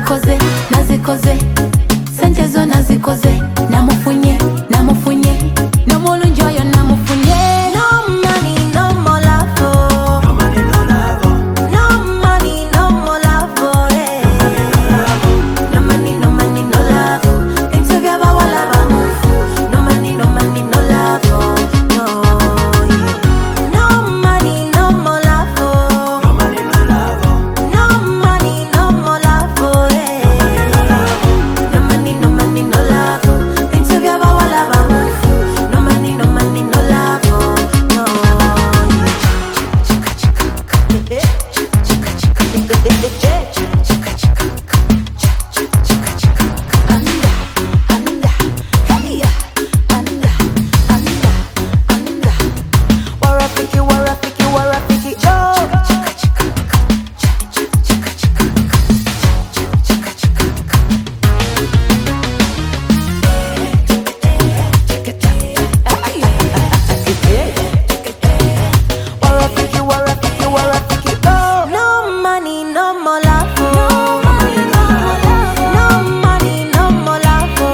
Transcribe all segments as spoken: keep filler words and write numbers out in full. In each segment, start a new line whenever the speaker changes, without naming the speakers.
nazikoze nazikoze sente zo nazikoze namufunye namufunye no mulungi oyo namufunye. No money no more love, no money no love, no money no more love, no money no money no love. Into gaba wala bamufu. No money no money no love, no yeah. No money no more love, no money no love, no money no more love, no money no money no love. Into gaba wala bamufu. No money no money no love, no Warafiki, warafiki, warafiki, oh. Warafiki, warafiki, warafiki, oh. No money, no more love, no money, no more love, no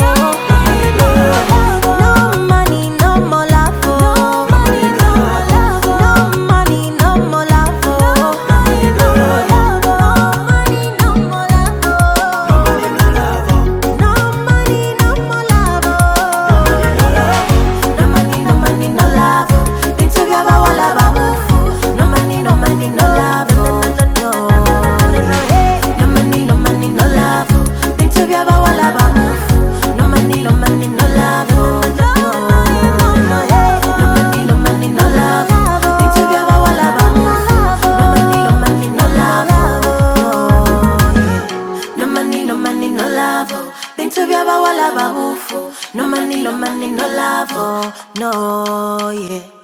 money, no more love, no money, no money, no more love, no money, no more love, no money, no more love, no money, no money, no love. Into gaba wala bamufu. No money, no money, no love, no money, no money, no love. Into gaba wala bamufu. No money, no money, no love, no money, no money, no love. Into gaba wala bamufu. No money, no money, no love, no money, no money, no love. Into gaba wala bamufu. No money, no money, no love, no yeah.